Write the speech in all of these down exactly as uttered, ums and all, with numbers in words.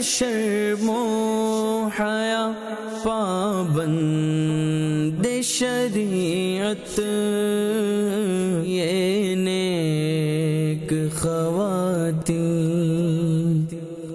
شرم و حیا پابند شریعت یہ نیک خواتین.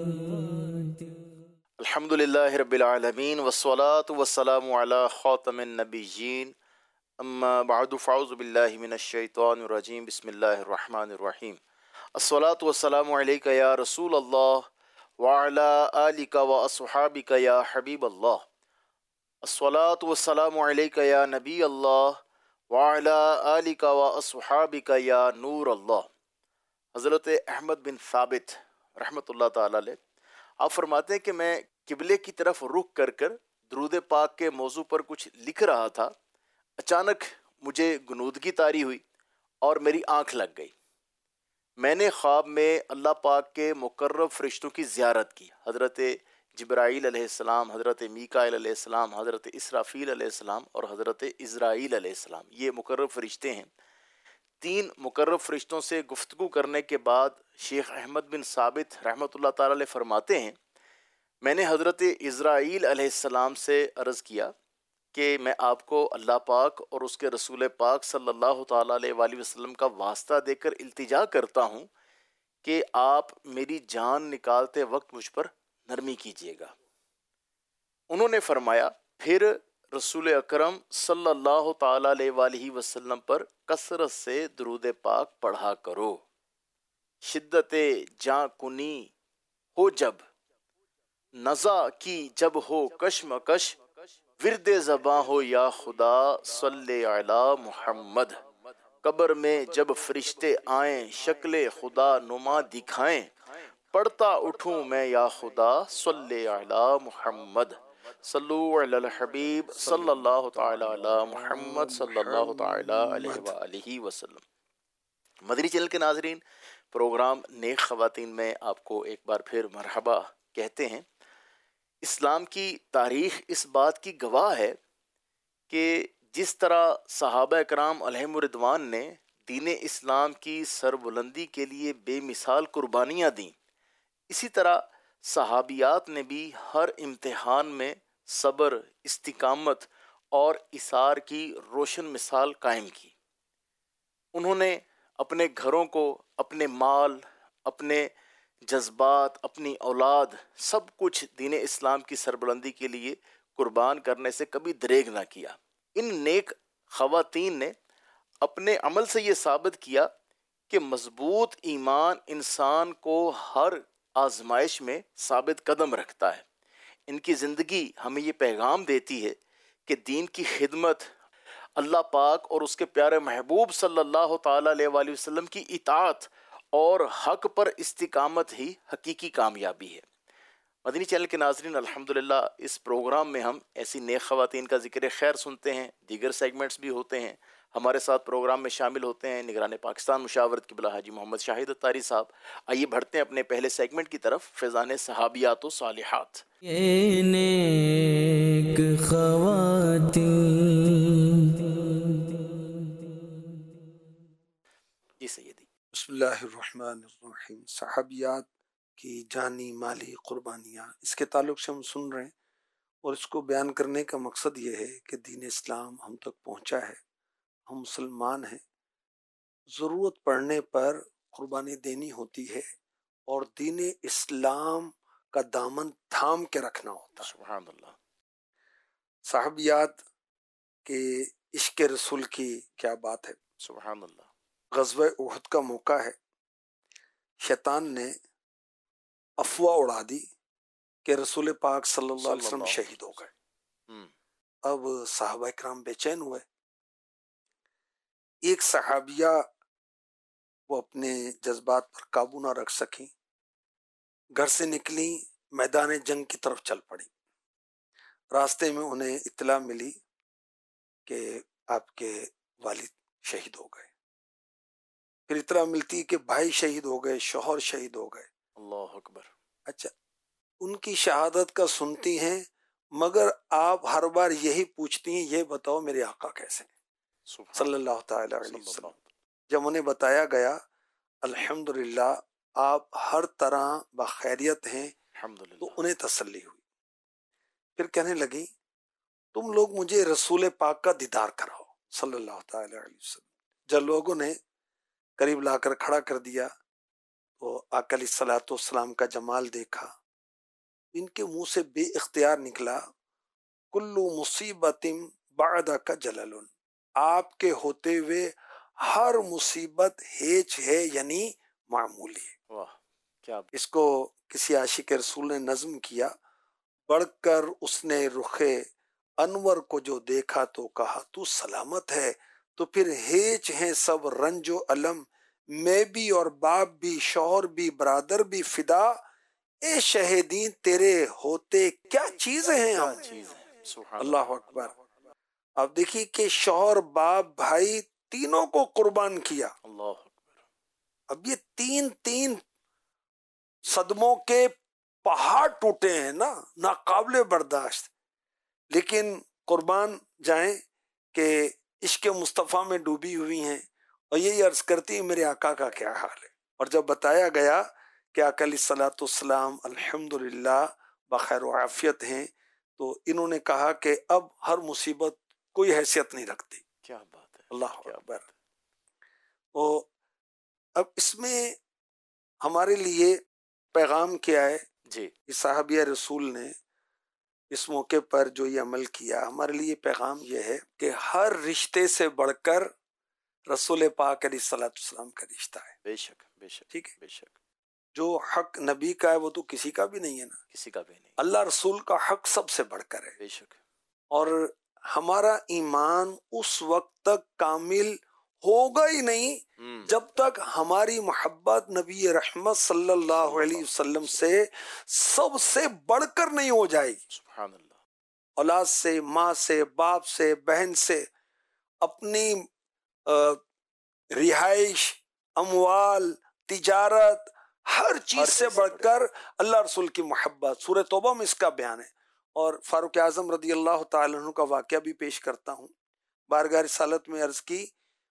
الحمد للہ رب العالمین والصلاة والسلام علی خاتم النبیین اما بعد فاعوذ باللہ من الشیطان الرجیم بسم اللہ الرحمن الرحیم. الصلاة والسلام علیک یا رسول اللہ وعلی آلک واصحابک یا حبیب اللہ. الصلاة والسلام علیک یا نبی اللہ وعلی آلک واصحابک یا نور اللہ. حضرت احمد بن ثابت رحمۃ اللہ تعالی علیہ آپ فرماتے ہیں کہ میں قبلے کی طرف رخ کر کر درود پاک کے موضوع پر کچھ لکھ رہا تھا. اچانک مجھے غنودگی طاری ہوئی اور میری آنکھ لگ گئی. میں نے خواب میں اللہ پاک کے مقرب فرشتوں کی زیارت کی. حضرت جبرائیل علیہ السلام، حضرت میکائیل علیہ السلام، حضرت اسرافیل علیہ السلام اور حضرت عزرائیل علیہ السلام. یہ مقرب فرشتے ہیں. تین مقرب فرشتوں سے گفتگو کرنے کے بعد شیخ احمد بن ثابت رحمۃ اللہ تعالی علیہ فرماتے ہیں میں نے حضرت عزرائیل علیہ السلام سے عرض کیا کہ میں آپ کو اللہ پاک اور اس کے رسول پاک صلی اللہ تعالیٰ علیہ وآلہ وسلم کا واسطہ دے کر التجا کرتا ہوں کہ آپ میری جان نکالتے وقت مجھ پر نرمی کیجیے گا. انہوں نے فرمایا پھر رسول اکرم صلی اللہ تعالیٰ علیہ وآلہ وسلم پر کثرت سے درود پاک پڑھا کرو. شدت جاں کنی ہو جب، نزا کی جب ہو کشمکش، ورد زباں ہو یا خدا صلی علی محمد. قبر میں جب فرشتے آئیں شکل خدا نما دکھائیں، پڑھتا اٹھوں میں یا خدا صلی علی محمد. صلو علی الحبیب صلی اللہ تعالی علی محمد صلی اللہ تعالی علیہ وآلہ وسلم. مدنی چینل کے ناظرین، پروگرام نیک خواتین میں آپ کو ایک بار پھر مرحبا کہتے ہیں. اسلام کی تاریخ اس بات کی گواہ ہے کہ جس طرح صحابہ کرام علیہم الرضوان نے دین اسلام کی سربلندی کے لیے بے مثال قربانیاں دیں، اسی طرح صحابیات نے بھی ہر امتحان میں صبر، استقامت اور اصرار کی روشن مثال قائم کی. انہوں نے اپنے گھروں کو، اپنے مال، اپنے جذبات، اپنی اولاد، سب کچھ دین اسلام کی سربلندی کے لیے قربان کرنے سے کبھی دریغ نہ کیا. ان نیک خواتین نے اپنے عمل سے یہ ثابت کیا کہ مضبوط ایمان انسان کو ہر آزمائش میں ثابت قدم رکھتا ہے. ان کی زندگی ہمیں یہ پیغام دیتی ہے کہ دین کی خدمت، اللہ پاک اور اس کے پیارے محبوب صلی اللہ تعالیٰ علیہ وآلہ وسلم کی اطاعت اور حق پر استقامت ہی حقیقی کامیابی ہے. مدنی چینل کے ناظرین، الحمدللہ اس پروگرام میں ہم ایسی نیک خواتین کا ذکر خیر سنتے ہیں. دیگر سیگمنٹس بھی ہوتے ہیں. ہمارے ساتھ پروگرام میں شامل ہوتے ہیں نگران پاکستان مشاورت قبلہ حاجی محمد شاہد اتاری صاحب. آئیے بڑھتے ہیں اپنے پہلے سیگمنٹ کی طرف، فیضان صحابیات و صالحات. یہ نیک خواتین. جی سیدی. بسم اللہ الرحمن الرحیم. صحابیات کی جانی مالی قربانیاں، اس کے تعلق سے ہم سن رہے ہیں اور اس کو بیان کرنے کا مقصد یہ ہے کہ دین اسلام ہم تک پہنچا ہے، ہم مسلمان ہیں، ضرورت پڑنے پر قربانی دینی ہوتی ہے اور دین اسلام کا دامن تھام کے رکھنا ہوتا ہے. سبحان اللہ. صحابیات کے عشق رسول کی کیا بات ہے. سبحان اللہ. غزوہ احد کا موقع ہے. شیطان نے افواہ اڑا دی کہ رسول پاک صلی اللہ علیہ وسلم شہید ہو گئے. اب صحابہ کرام بے چین ہوئے. ایک صحابیہ وہ اپنے جذبات پر قابو نہ رکھ سکیں، گھر سے نکلی، میدان جنگ کی طرف چل پڑی. راستے میں انہیں اطلاع ملی کہ آپ کے والد شہید ہو گئے. پھر اطلاع ملتی کہ بھائی شہید ہو گئے، شوہر شہید ہو گئے. اللہ اکبر. اچھا، ان کی شہادت کا سنتی ہیں مگر آپ ہر بار یہی پوچھتی ہیں یہ بتاؤ میرے آقا کیسے ہیں صلی اللہ تعالی علیہ وسلم. جب انہیں بتایا گیا الحمدللہ آپ ہر طرح بخیریت ہیں، الحمدللہ. تو انہیں تسلی ہوئی. پھر کہنے لگی تم لوگ مجھے رسول پاک کا دیدار کراؤ صلی اللہ تعالی علیہ وسلم. جب لوگوں نے قریب لا کر کھڑا کر دیا تو آقا علیہ الصلوۃ والسلام کا جمال دیکھا. ان کے منہ سے بے اختیار نکلا کلو مصیبت بعدک جلل، آپ کے ہوتے ہوئے ہر مصیبت ہیچ ہے یعنی معمولی ہے. واہ کیا اس کو کسی عاشق رسول نے نظم کیا. بڑھ کر اس نے رخ انور کو جو دیکھا تو کہا تو سلامت ہے، تو پھر ہیچ ہیں سب رنج و علم، میں بھی اور باپ بھی شوہر بھی برادر بھی فدا، اے شہیدین تیرے ہوتے کیا چیزیں ہیں ہم. چیز ہے. سبحان اللہ اکبر. اب دیکھیے کہ شوہر باپ بھائی تینوں کو قربان کیا. اللہ اکبر. اب یہ تین تین صدموں کے پہاڑ ٹوٹے ہیں نا، ناقابل برداشت، لیکن قربان جائیں کہ عشق مصطفیٰ میں ڈوبی ہوئی ہیں اور یہی عرض کرتی ہیں میرے آقا کا کیا حال ہے. اور جب بتایا گیا کہ آقا علیہ الصلوۃ والسلام الحمدللہ بخیر و عافیت ہیں تو انہوں نے کہا کہ اب ہر مصیبت کوئی حیثیت نہیں رکھتی. کیا بات ہے. اللہ کیا اکبر. بات ہے. اور اب اس میں ہمارے لیے پیغام کیا ہے جی کہ صحابیہ رسول نے اس موقع پر جو یہ عمل کیا، ہمارے لیے پیغام یہ ہے کہ ہر رشتے سے بڑھ کر رسول پاک علیہ الصلوۃ والسلام کا رشتہ ہے. بے شک بے شک. ٹھیک ہے. بے شک. جو حق نبی کا ہے وہ تو کسی کا بھی نہیں ہے نا، کسی کا بھی نہیں. اللہ رسول کا حق سب سے بڑھ کر ہے. بے شک. اور ہمارا ایمان اس وقت تک کامل ہوگا ہی نہیں ہم. جب تک ہماری محبت نبی رحمت صلی اللہ علیہ وسلم سے سب سے بڑھ کر نہیں ہو جائے گی. سبحان اللہ. اولاد سے، ماں سے، باپ سے، بہن سے، اپنی رہائش، اموال، تجارت، ہر چیز سے بڑھ کر اللہ رسول کی محبت. سورہ توبہ میں اس کا بیان ہے. اور فاروق اعظم رضی اللہ تعالیٰ عنہ کا واقعہ بھی پیش کرتا ہوں. بارگاہ رسالت میں عرض کی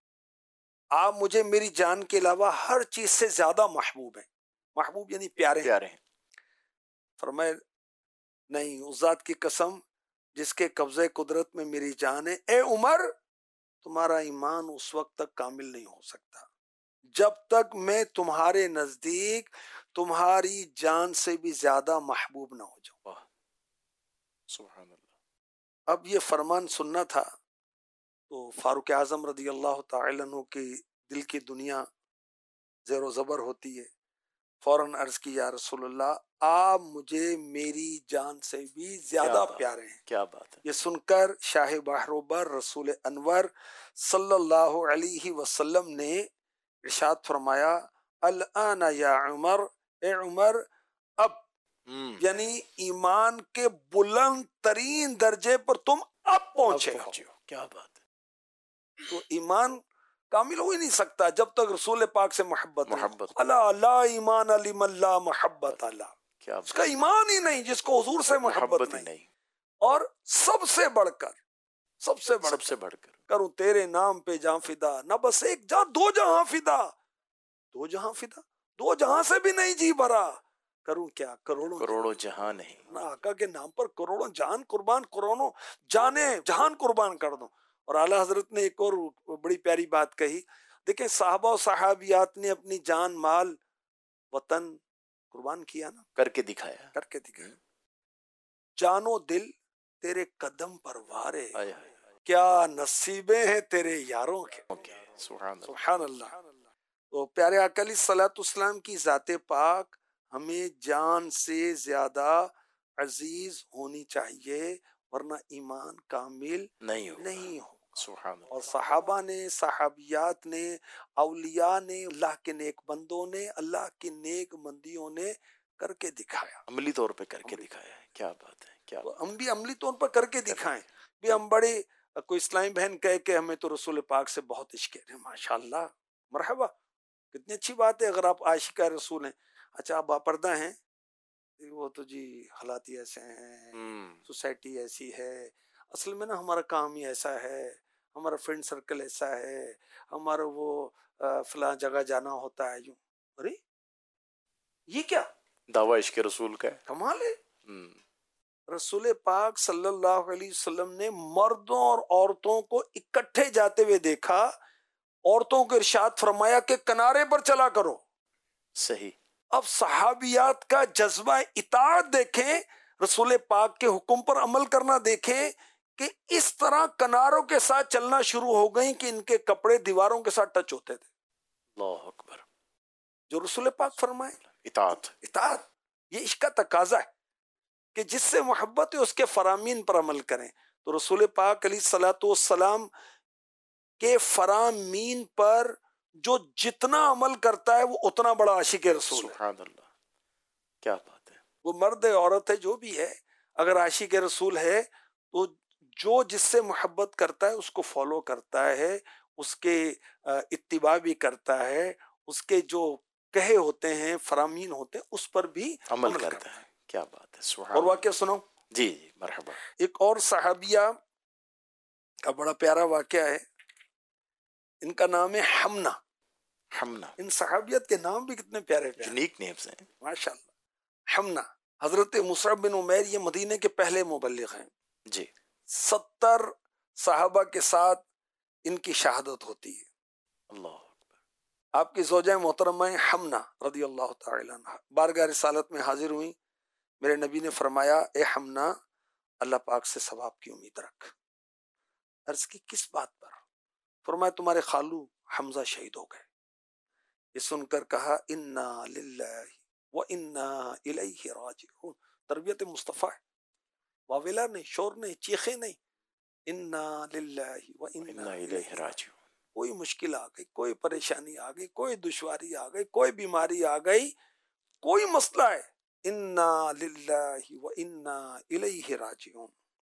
آپ مجھے میری جان کے علاوہ ہر چیز سے زیادہ محبوب ہیں. محبوب یعنی پیارے ہیں. پیارے ہیں. فرمائے نہیں، اس ذات کی قسم جس کے قبضے قدرت میں میری جان ہے، اے عمر تمہارا ایمان اس وقت تک کامل نہیں ہو سکتا جب تک میں تمہارے نزدیک تمہاری جان سے بھی زیادہ محبوب نہ ہو جاؤں. واہ سبحان اللہ. اب یہ فرمان سننا تھا تو فاروق اعظم رضی اللہ تعالی عنہ کی دل کی دنیا زیر و زبر ہوتی ہے. فوراً عرض کی یا رسول اللہ آپ مجھے میری جان سے بھی زیادہ پیارے ہیں. کیا بات ہے. یہ سن کر شاہ بحروبر رسول انور صلی اللہ علیہ وسلم نے ارشاد فرمایا الآن یا عمر، اے عمر اب، یعنی ایمان کے بلند ترین درجے پر تم اب پہنچے ہو. کیا بات ہے. تو ایمان کامل ہو ہی نہیں سکتا جب تک رسول پاک سے محبت محبت. اللہ لا ایمان لمن لا محبت اللہ. کیا اس کا ایمان ہی نہیں جس کو حضور سے محبت نہیں. نہیں. اور سب سے بڑھ کر سب سے بڑھ سب سے بڑھ کر کروں تیرے نام پہ جہاں فدا، نہ بس ایک جہاں دو جہاں فدا. دو جہاں فدا، دو جہاں سے بھی نہیں جی بھرا، کروں کیا کروڑوں کروڑوں جہاں نہیں. نہ آقا کے نام پر کروڑوں جہان قربان، کروڑوں جانے جہان قربان کر دوں. اور اعلیٰ حضرت نے ایک اور بڑی پیاری بات کہی. دیکھیں صحابہ و صحابیات نے اپنی جان، مال، وطن قربان کیا نا، کر کے دکھایا. کر کے دکھایا. جان و دل تیرے قدم پر وارے، آئے آئے. کیا نصیبیں ہیں تیرے یاروں کے. سبحان اللہ. سبحان اللہ. تو پیارے آقا علیہ الصلوۃ والسلام کی ذات پاک ہمیں جان سے زیادہ عزیز ہونی چاہیے، ورنہ ایمان کامل نہیں ہوگا. نہیں ہو. سبحان اللہ. اور صحابہ نے، صحابیات نے، اولیاء نے، اللہ کے نیک بندوں نے، اللہ کی نیک بندیوں نے کر کے دکھایا. عملی طور پہ کر کے دکھایا ہے. کیا بات ہے. کیا تو ہم بھی عملی طور پر کر کے دکھائیں. بھی ہم بڑے، کوئی اسلامی بہن کہے کہ ہمیں تو رسول پاک سے بہت عشق ہے، ماشاء اللہ مرحبا، کتنی اچھی بات ہے اگر آپ عاشق رسول ہیں. اچھا آپ باپردہ ہیں، وہ تو جی حالات ہی ایسے ہیں، سوسائٹی ایسی ہے، اصل میں نا ہمارا کام ہی ایسا ہے، ہمارا فرینڈ سرکل ایسا ہے، ہمارا وہ فلاں جگہ جانا ہوتا ہے. یوں ارے یہ کیا دعویٰ عشق رسول کا ہے. کمال ہے. ہم، رسول پاک صلی اللہ علیہ وسلم نے مردوں اور عورتوں کو اکٹھے جاتے ہوئے دیکھا. عورتوں کو ارشاد فرمایا کہ کنارے پر چلا کرو. صحیح. اب صحابیات کا جذبہ اطاعت دیکھیں، رسول پاک کے حکم پر عمل کرنا دیکھیں کہ اس طرح کناروں کے ساتھ چلنا شروع ہو گئیں کہ ان کے کپڑے دیواروں کے ساتھ ٹچ ہوتے تھے. اللہ اکبر. جو رسول پاک فرمائے اطاعت. اطاعت، یہ عشق کا تقاضا ہے کہ جس سے محبت ہے اس کے فرامین پر عمل کریں. تو رسول پاک علیہ الصلوۃ والسلام کے فرامین پر جو جتنا عمل کرتا ہے وہ اتنا بڑا عاشق رسول ہے. سبحان اللہ، کیا بات ہے. وہ مرد ہے عورت ہے جو بھی ہے، اگر عاشق رسول ہے تو جو جس سے محبت کرتا ہے اس کو فالو کرتا ہے، اس کے اتباع بھی کرتا ہے، اس کے جو کہے ہوتے ہیں فرامین ہوتے ہیں اس پر بھی عمل عمل کرتا ہے. کیا بات ہے. سبحان اور اللہ. واقعہ سنو. جی جی مرحبا. ایک اور صحابیہ کا بڑا پیارا واقعہ ہے. ان کا نام ہے حمنا. حمنا. ان صحابیت کے نام بھی کتنے پیارے پیارے، یونیک نیمز ہیں. ماشاء اللہ. حمنا حضرت مصعب بن عمیر، یہ مدینے کے پہلے مبلغ ہیں. جی. ستر صحابہ کے ساتھ ان کی شہادت ہوتی ہے. اللہ. آپ کی زوجہ محترمہ حمنا رضی اللہ تعالی عنہ بارگاہ رسالت میں حاضر ہوئیں. میرے نبی نے فرمایا، اے حمنا اللہ پاک سے ثواب کی امید رکھ. عرض کی کس بات پر؟ فرمایا تمہارے خالو حمزہ شہید ہو گئے. یہ سن کر کہا انا للہ و انا الیہ راجعون. تربیت مصطفیٰ ہے، واویلا نہیں، شور نہیں، چیخے نہیں. انا للہ و انا الیہ راجعون. کوئی مشکل آ گئی، کوئی پریشانی آ گئی، کوئی دشواری آ گئی، کوئی بیماری آ گئی، کوئی مسئلہ ہے، انا للہ و انا الیہ راجعون.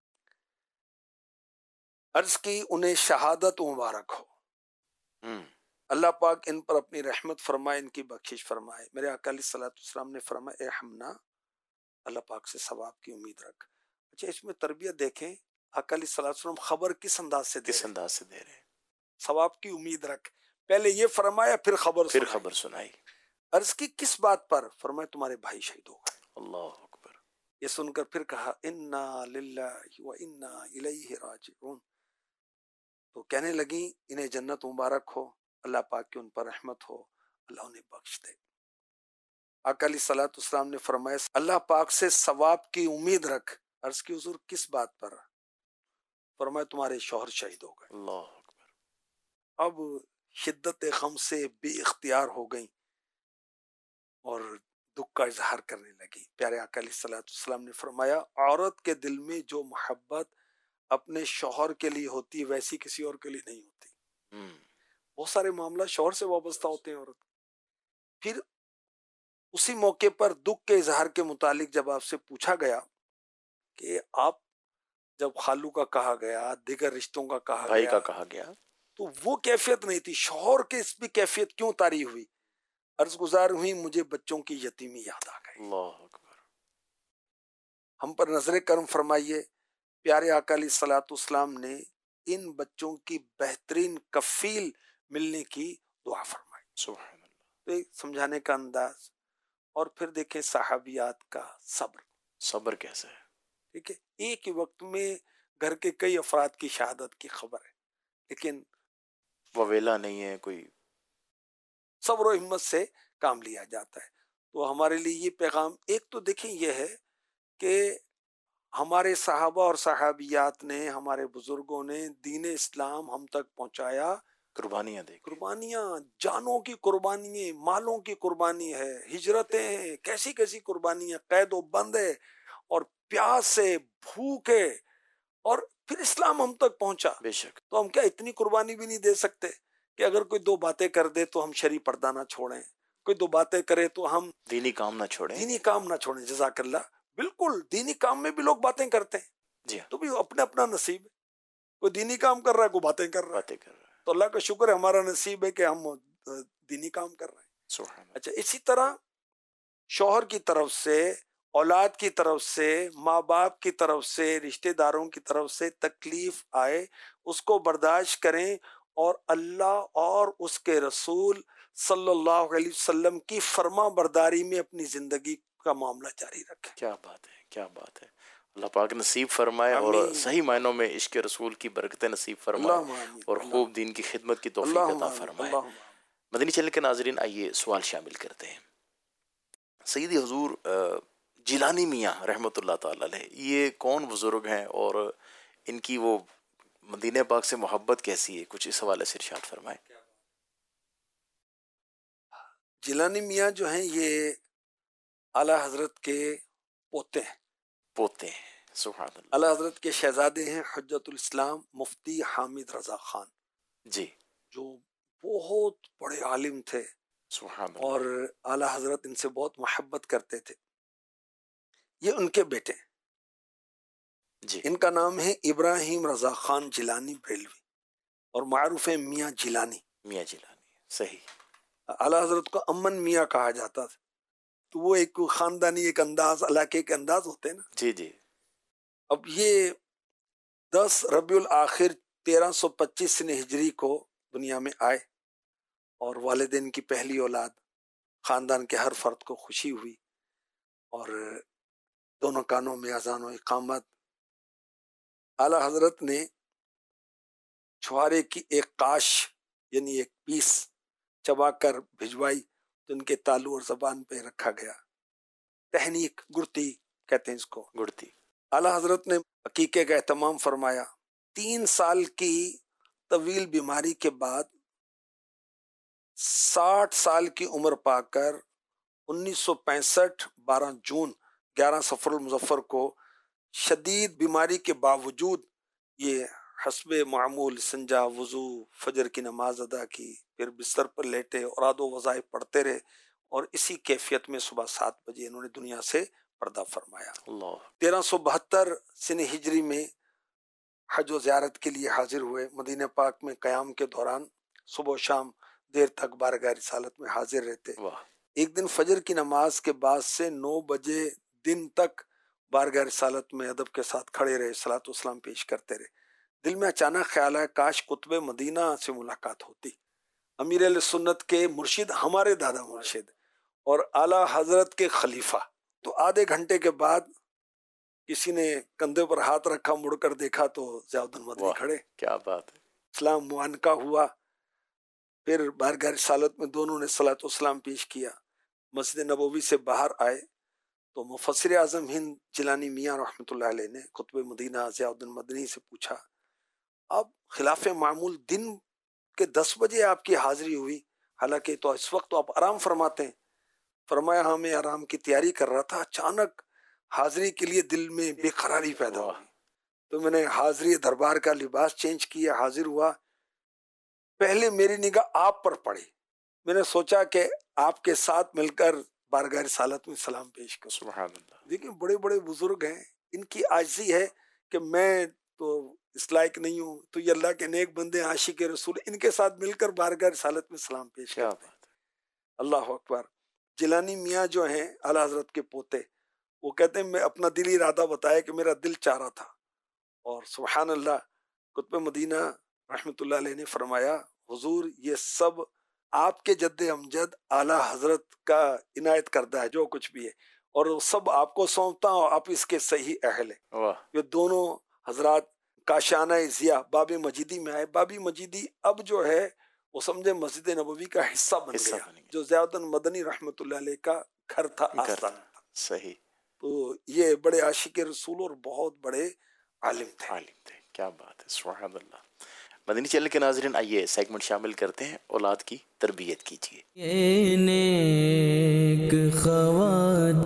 عرض کی انہیں شہادت مبارک ہو. ہم، اللہ پاک ان پر اپنی رحمت فرمائے، ان کی بخشش فرمائے. میرے آقا علیہ الصلوۃ والسلام نے فرمایا، اے حمنا اللہ پاک سے ثواب کی امید رکھ. اچھا اس میں تربیت دیکھیں، آقا علیہ الصلوۃ والسلام خبر کس انداز سے دے کس رہے ہیں؟ انداز سے دے رہے ہیں. ثواب کی امید رکھ. پہلے یہ فرمایا پھر خبر پھر سنائی. خبر سنائی. عرض کی کس بات پر؟ فرمایا تمہارے بھائی شہید ہو گئے. اللہ اکبر. یہ سن کر پھر کہا انا للہ و انا الیہ راجعون. تو کہنے لگیں انہیں جنت مبارک ہو، اللہ پاک کی ان پر رحمت ہو، اللہ انہیں بخش دے. آقا علیہ الصلوۃ والسلام نے فرمایا اللہ پاک سے ثواب کی امید رکھ. عرض کی حضور کس بات پر؟ فرمایا تمہارے شوہر شہید ہو گئے. اللہ اکبر. اب شدت غم سے بے اختیار ہو گئیں اور دکھ کا اظہار کرنے لگی. پیارے آقا علیہ الصلوۃ والسلام نے فرمایا عورت کے دل میں جو محبت اپنے شوہر کے لیے ہوتی ہے ویسی کسی اور کے لیے نہیں ہوتی. ہم، بہت سارے معاملہ شوہر سے وابستہ ہوتے ہیں عورت. پھر اسی موقع پر دکھ کے اظہار کے متعلق جب آپ سے پوچھا گیا کہ آپ جب خالو کا کہا گیا، دیگر رشتوں کا کہا بھائی گیا، کا کہا گیا، تو وہ کیفیت نہیں تھی، شوہر کے اس بھی کیفیت کیوں طاری ہوئی؟ عرض گزار ہوئی مجھے بچوں کی یتیمی یاد آ گئی. اللہ اکبر. ہم پر نظر کرم فرمائیے. پیارے آقا علیہ الصلوۃ والسلام نے ان بچوں کی بہترین کفیل ملنے کی دعا فرمائی. سبحان اللہ. تو ایک سمجھانے کا انداز، اور پھر دیکھیں صحابیات کا صبر. صبر کیسا ہے. ٹھیک ہے، ایک ہی وقت میں گھر کے کئی افراد کی شہادت کی خبر ہے، لیکن وویلا نہیں ہے کوئی. صبر و ہمت سے کام لیا جاتا ہے. تو ہمارے لیے یہ پیغام ایک تو دیکھیں یہ ہے کہ ہمارے صحابہ اور صحابیات نے، ہمارے بزرگوں نے دین اسلام ہم تک پہنچایا. قربانیاں دے کے. قربانیاں، جانوں کی قربانیاں، مالوں کی قربانی ہے، ہجرتیں ہیں، کیسی کیسی قربانیاں، قید و بند ہے، اور پیاس سے، بھوک ہے، اور پھر اسلام ہم تک پہنچا. بے شک. تو ہم کیا اتنی قربانی بھی نہیں دے سکتے کہ اگر کوئی دو باتیں کر دے تو ہم شرعی پردہ نہ چھوڑیں، کوئی دو باتیں کرے تو ہم دینی کام نہ چھوڑیں. دینی کام نہ چھوڑیں. جزاک اللہ. بالکل دینی کام میں بھی لوگ باتیں کرتے ہیں، جی ہاں. تو بھی اپنا اپنا نصیب ہے. کوئی دینی کام کر رہا ہے، کوئی باتیں کر رہا ہے. باتیں کر رہا ہے. تو اللہ کا شکر ہے ہمارا نصیب ہے کہ ہم دینی کام کر رہے ہیں. سبحان اللہ. اچھا اسی طرح شوہر کی طرف سے، اولاد کی طرف سے، ماں باپ کی طرف سے، رشتہ داروں کی طرف سے تکلیف آئے اس کو برداشت کریں، اور اللہ اور اس کے رسول صلی اللہ علیہ وسلم کی فرما برداری میں اپنی زندگی کا معاملہ جاری رکھیں. کیا بات ہے، کیا بات ہے. اللہ پاک نصیب فرمائے اور آمین. صحیح معنوں میں عشق رسول کی برکتیں نصیب فرمائے اللہم آمین. اور خوب دین کی خدمت کی توفیق اللہم عطا آمین. فرمائے. اللہم آمین. مدنی چینل کے ناظرین، آئیے سوال شامل کرتے ہیں. سیدی حضور جیلانی میاں رحمۃ اللہ تعالی علیہ، یہ کون بزرگ ہیں اور ان کی وہ مدینہ پاک سے محبت کیسی ہے؟ کچھ اس حوالے سے ارشاد فرمائیں. جیلانی میاں جو ہیں یہ اعلیٰ حضرت کے پوتے ہیں. پوتے ہیں. سبحان اللہ. اعلیٰ حضرت کے شہزادے ہیں حجت الاسلام مفتی حامد رضا خان، جی. جو بہت بڑے عالم تھے سبحان اللہ. اور اعلیٰ حضرت ان سے بہت محبت کرتے تھے. یہ ان کے بیٹے ہیں. جی. ان کا نام ہے ابراہیم رضا خان جیلانی بریلوی اور معروف ہے میاں جیلانی. میاں جیلانی. صحیح. اعلیٰ حضرت کو امن میاں کہا جاتا تھا. تو وہ ایک خاندانی ایک انداز، علاقے کے انداز ہوتے ہیں نا. جی جی. اب یہ دس ربیع الآخر تیرہ سو پچیس سن ہجری کو دنیا میں آئے اور والدین کی پہلی اولاد. خاندان کے ہر فرد کو خوشی ہوئی اور دونوں کانوں میں اذان و اقامت. اعلیٰ حضرت نے چھوارے کی ایک قاش یعنی ایک پیس چبا کر بھجوائی تو ان کے تالو اور زبان پہ رکھا گیا. تہنیک گڑتی کہتے ہیں اس کو. گڑتی. اعلیٰ حضرت نے عقیقے کا اہتمام فرمایا. تین سال کی طویل بیماری کے بعد ساٹھ سال کی عمر پا کر انیس سو پینسٹھ بارہ جون گیارہ سفر المظفر کو شدید بیماری کے باوجود یہ حسب معمول سنجا، وضو، فجر کی نماز ادا کی، پھر بستر پر لیٹے اور آدو وظائف پڑھتے رہے اور اسی کیفیت میں صبح سات بجے انہوں نے دنیا سے پردہ فرمایا. اللہ. تیرہ سو بہتر سن ہجری میں حج و زیارت کے لیے حاضر ہوئے. مدینہ پاک میں قیام کے دوران صبح و شام دیر تک بارگاہ رسالت میں حاضر رہتے. واہ. ایک دن فجر کی نماز کے بعد سے نو بجے دن تک بارگاہ رسالت میں ادب کے ساتھ کھڑے رہے، صلاۃ و سلام پیش کرتے رہے. دل میں اچانک خیال آیا کاش قطب مدینہ سے ملاقات ہوتی. امیر اہل سنت کے مرشد، ہمارے دادا مرشد اور اعلیٰ حضرت کے خلیفہ. تو آدھے گھنٹے کے بعد کسی نے کندھے پر ہاتھ رکھا، مڑ کر دیکھا تو ضیاء الدین مدنی کھڑے. کیا بات ہے. اسلام معانقہ ہوا. پھر بارگاہ رسالت میں دونوں نے صلاۃ و سلام پیش کیا. مسجد نبوی سے باہر آئے تو مفسر اعظم ہند جیلانی میاں رحمۃ اللہ علیہ نے قطب مدینہ ضیاء الدین مدنی سے پوچھا، اب خلاف معمول دن کے دس بجے آپ کی حاضری ہوئی، حالانکہ تو اس وقت تو آپ آرام فرماتے ہیں. فرمایا ہاں میں آرام کی تیاری کر رہا تھا، اچانک حاضری کے لیے دل میں بے قراری پیدا ہوئی تو میں نے حاضری دربار کا لباس چینج کیا، حاضر ہوا. پہلے میری نگاہ آپ پر پڑی. میں نے سوچا کہ آپ کے ساتھ مل کر بارگاہ رسالت میں سلام پیش کروں. سبحان اللہ. دیکھیں بڑے بڑے بزرگ ہیں، ان کی عاجزی ہے کہ میں تو اس لائق نہیں ہوں، تو یہ اللہ کے نیک بندے عاشق رسول ان کے ساتھ مل کر بارگاہ رسالت میں سلام پیش کرتے ہیں. اللہ اکبر. جیلانی میاں جو ہیں اعلیٰ حضرت کے پوتے، وہ کہتے ہیں میں اپنا دلی ارادہ بتایا کہ میرا دل چاہ رہا تھا. اور سبحان اللہ قطب مدینہ رحمۃ اللہ علیہ نے فرمایا حضور یہ سب آپ کے جد امجد اعلیٰ حضرت کا عنایت کردہ ہے جو کچھ بھی ہے، اور وہ سب آپ کو سونپتا ہوں، آپ اس کے صحیح اہل ہیں. یہ دونوں حضرات کاشانہ ضیاء باب مجیدی میں آئے. باب مجیدی اب جو ہے وہ سمجھے مسجد نبوی کا حصہ بن گیا، جو ضیاء الدین مدنی رحمۃ اللہ علیہ کا گھر تھا، آستان تھا. صحیح. تو یہ بڑے عاشق رسول اور بہت بڑے عالم تھے. عالم تھے. کیا بات ہے. سبحان اللہ. مدنی چینل کے ناظرین آئیے سیگمنٹ شامل کرتے ہیں اولاد کی تربیت کیجیے. یہ نیک خواتین.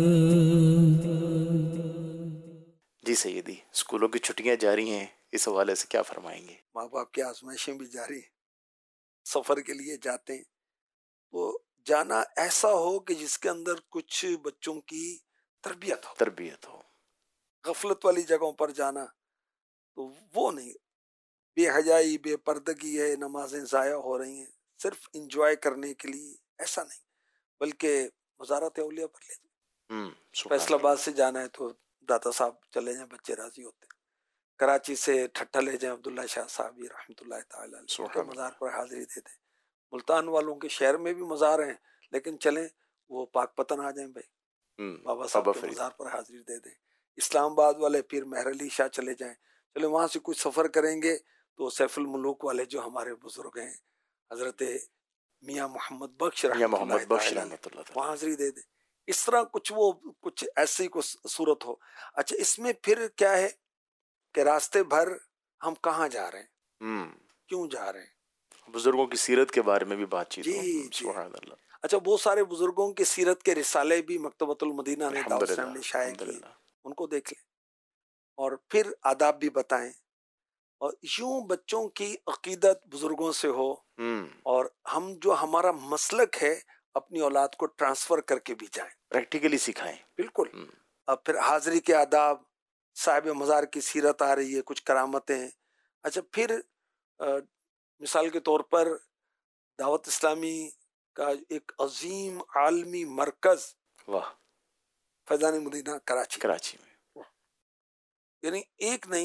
جی سیدی، اسکولوں کی چھٹیاں جاری ہیں، اس حوالے سے کیا فرمائیں گے؟ ماں باپ کی آزمائشیں بھی جاری ہیں. سفر کے لیے جاتے ہیں تو جانا ایسا ہو کہ جس کے اندر کچھ بچوں کی تربیت ہو. تربیت ہو. غفلت والی جگہوں پر جانا تو وہ نہیں. بے حیائی، بے پردگی ہے، نمازیں ضائع ہو رہی ہیں صرف انجوائے کرنے کے لیے، ایسا نہیں، بلکہ وزارت اولیاء پر لے جائیں. فیصل آباد سے جانا ہے تو داتا صاحب چلے جائیں، بچے راضی ہوتے ہیں. کراچی سے ٹھٹھا لے جائیں عبداللہ شاہ صاحب رحمۃ اللہ تعالی علیہ کے مزار پر حاضری دے دیں. ملتان والوں کے شہر میں بھی مزار ہیں، لیکن چلیں وہ پاک پتن آ جائیں بھائی، ہم، بابا صاحب بابا کے فرید، مزار پر حاضری دے دیں۔ اسلام آباد والے پیر مہر علی شاہ چلے جائیں، چلے وہاں سے کچھ سفر کریں گے تو سیف الملوک والے جو ہمارے بزرگ ہیں حضرت میاں محمد بخش میاں رحمۃ محمد اللہ بخش تعالی رحمۃ اللہ علیہ، تعالی۔ وہاں حاضری دے دیں۔ اس طرح کچھ وہ کچھ ایسی کو صورت ہو۔ اچھا اس میں پھر کیا ہے کہ راستے بھر ہم کہاں جا رہے ہیں، ہم، کیوں جا رہے ہیں؟ بزرگوں کی سیرت کے بارے میں بھی بات چیت ہو۔ جی جی، سبحان اللہ، اچھا بہت سارے بزرگوں کی سیرت کے رسالے بھی مکتبۃ المدینہ نے دعوت الحمدللہ اسلام نے شائع کیے، الحمدللہ۔ ان کو دیکھ لیں اور پھر آداب بھی بتائیں، اور یوں بچوں کی عقیدت بزرگوں سے ہو، ہم، اور ہم جو ہمارا مسلک ہے اپنی اولاد کو ٹرانسفر کر کے بھی جائیں۔ پریکٹیکلی سکھائیں۔ بالکل۔ ہم، اب پھر حاضری کے آداب، صاحب مزار کی سیرت آ رہی ہے، کچھ کرامتیں۔ اچھا پھر آ، مثال کے طور پر دعوت اسلامی کا ایک عظیم عالمی مرکز واہ، فیضان مدینہ کراچی، کراچی میں، یعنی ایک نہیں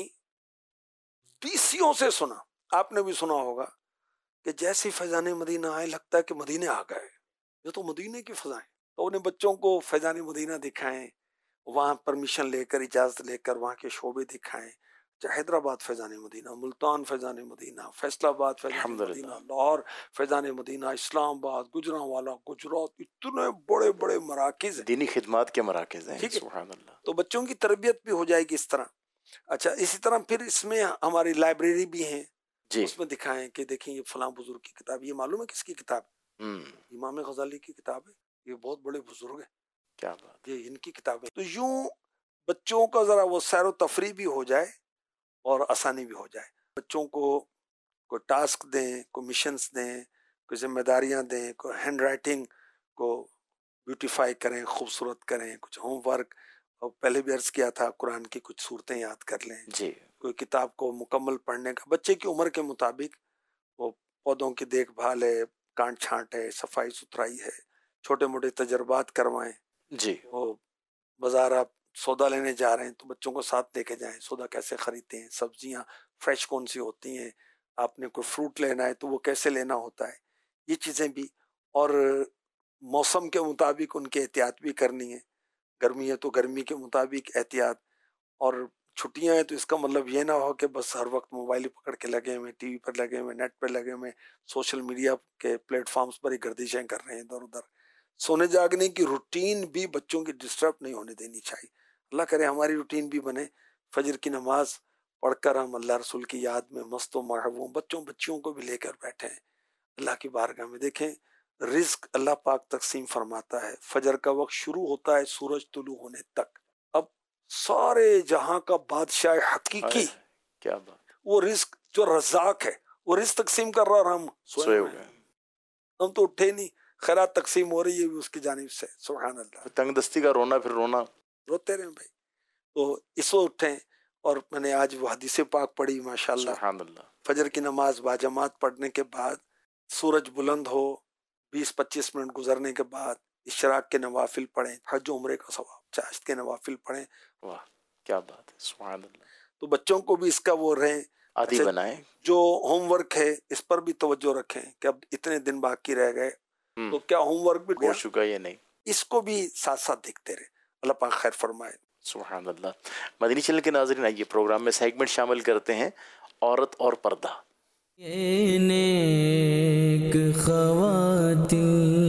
بیسیوں سے سنا، آپ نے بھی سنا ہوگا کہ جیسے فیضان مدینہ آئے لگتا ہے کہ مدینے آ گئے، یہ تو مدینے کی فضائیں۔ تو انہیں بچوں کو فیضان مدینہ دکھائیں، وہاں پرمیشن لے کر اجازت لے کر وہاں کے شعبے دکھائیں، چاہے حیدرآباد فیضان مدینہ، ملتان فیضان مدینہ، فیصل آباد فیضان الحمدللہ۔ مدینہ، لاہور فیضان مدینہ، اسلام آباد، گجرانوالا، گجرات، اتنے بڑے بڑے مراکز ہیں، دینی خدمات کے مراکز ہیں۔ ٹھیک ہے؟ سبحان اللہ۔ تو بچوں کی تربیت بھی ہو جائے گی اس طرح۔ اچھا اسی طرح پھر اس میں ہماری لائبریری بھی ہیں، جی، اس میں دکھائیں کہ دیکھیں یہ فلاں بزرگ کی کتاب، یہ معلوم ہے کس کی کتاب ہے؟ ہم، امام غزالی کی کتاب ہے، یہ بہت بڑے بزرگ ہیں، کیا بات، یہ ان کی کتاب ہے۔ تو یوں بچوں کا ذرا وہ سیر و تفریح بھی ہو جائے اور آسانی بھی ہو جائے۔ بچوں کو کوئی ٹاسک دیں، کوئی مشنز دیں، کوئی ذمہ داریاں دیں، کوئی ہینڈ رائٹنگ کو بیوٹیفائی کریں، خوبصورت کریں، کچھ ہوم ورک، اور پہلے بھی عرض کیا تھا قرآن کی کچھ صورتیں یاد کر لیں، جی، کوئی کتاب کو مکمل پڑھنے کا، بچے کی عمر کے مطابق وہ پودوں کی دیکھ بھال ہے، کانٹ چھانٹ ہے، صفائی ستھرائی ہے، چھوٹے موٹے تجربات کروائیں۔ جی، وہ بازار آپ سودا لینے جا رہے ہیں تو بچوں کو ساتھ لے کے جائیں، سودا کیسے خریدتے ہیں، سبزیاں فریش کون سی ہوتی ہیں، آپ نے کوئی فروٹ لینا ہے تو وہ کیسے لینا ہوتا ہے، یہ چیزیں بھی۔ اور موسم کے مطابق ان کی احتیاط بھی کرنی ہے، گرمی ہے تو گرمی کے مطابق احتیاط، اور چھٹیاں ہیں تو اس کا مطلب یہ نہ ہو کہ بس ہر وقت موبائل پکڑ کے لگے ہوئے، ٹی وی پر لگے ہوئے، نیٹ پہ لگے ہوئے، سوشل میڈیا کے پلیٹ فارمز پر ہی گردشیں کر رہے ہیں ادھر ادھر۔ سونے جاگنے کی روٹین بھی بچوں کی ڈسٹرب نہیں ہونے دینی چاہیے۔ اللہ کرے ہماری روٹین بھی بنے، فجر کی نماز پڑھ کر ہم اللہ رسول کی یاد میں مست و محروم بچوں بچیوں کو بھی لے کر بیٹھیں اللہ کی بارگاہ میں۔ دیکھیں رزق اللہ پاک تقسیم فرماتا ہے، فجر کا وقت شروع ہوتا ہے سورج طلوع ہونے تک، اب سارے جہاں کا بادشاہ حقیقی ہائے، کیا بات، وہ رزق جو رزاق ہے وہ رزق تقسیم کر رہا اور ہم سوئے سوئے ہوئے ہوئے ہیں، ہم تو اٹھے نہیں، خیرات تقسیم ہو رہی ہے بھی اس کی جانب سے، سبحان اللہ، تنگ دستی کا رونا پھر رونا۔ روتے رہیں بھائی۔ تو اس وقت اٹھیں، اور میں نے آج وہ حدیث پاک پڑھی ماشاءاللہ، سبحان اللہ، فجر کی نماز باجماعت پڑھنے کے بعد سورج بلند ہو، بیس پچیس منٹ گزرنے کے بعد اشراق کے نوافل پڑھیں، حج و عمرے کا ثواب، چاشت کے نوافل پڑھیں، واہ، کیا بات ہے، سبحان اللہ۔ تو بچوں کو بھی اس کا وہ رہیں۔ عادی اچھا، بنائیں۔ جو ہوم ورک ہے اس پر بھی توجہ رکھیں کہ اب اتنے دن باقی رہ گئے ہم، تو کیا ہوم ورک بھی ہو گیا، چکا یا نہیں۔ اس کو بھی ساتھ ساتھ دیکھتے رہے، اللہ پاک خیر فرمائے۔ سبحان اللہ۔ مدنی چینل کے ناظرین، آئیے پروگرام میں سیگمنٹ شامل کرتے ہیں، عورت اور پردہ۔ یہ نیک خواتین،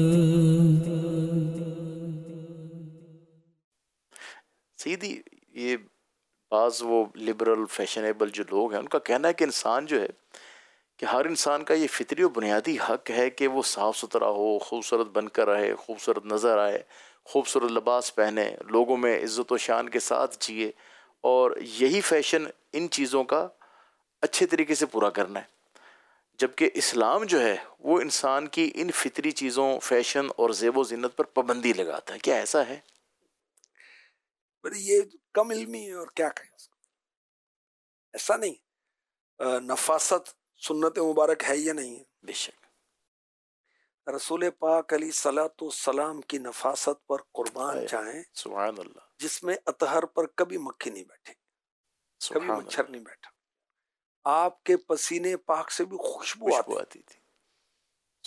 سیدھی یہ بعض وہ لبرل فیشنیبل جو لوگ ہیں ان کا کہنا ہے کہ انسان جو ہے کہ ہر انسان کا یہ فطری و بنیادی حق ہے کہ وہ صاف ستھرا ہو، خوبصورت بن کر رہے، خوبصورت نظر آئے، خوبصورت لباس پہنے، لوگوں میں عزت و شان کے ساتھ جیے، اور یہی فیشن ان چیزوں کا اچھے طریقے سے پورا کرنا ہے۔ جبکہ اسلام جو ہے وہ انسان کی ان فطری چیزوں، فیشن اور زیب و زینت پر پابندی لگاتا ہے۔ کیا ایسا ہے؟ پر یہ کم علمی ہے، اور کیا کہیں اس کو، ایسا نہیں۔ نفاست سنت مبارک ہے یا نہیں ہے؟ بے شک، رسول پاک علیہ الصلوۃ والسلام کی نفاست پر قربان جائیں، سبحان اللہ، جس میں اطہر پر کبھی مکھی نہیں بیٹھے، کبھی سبحان مچھر اللہ، نہیں بیٹھا، آپ کے پسینے پاک سے بھی خوشبو خوشبو آتی، آتی تھی،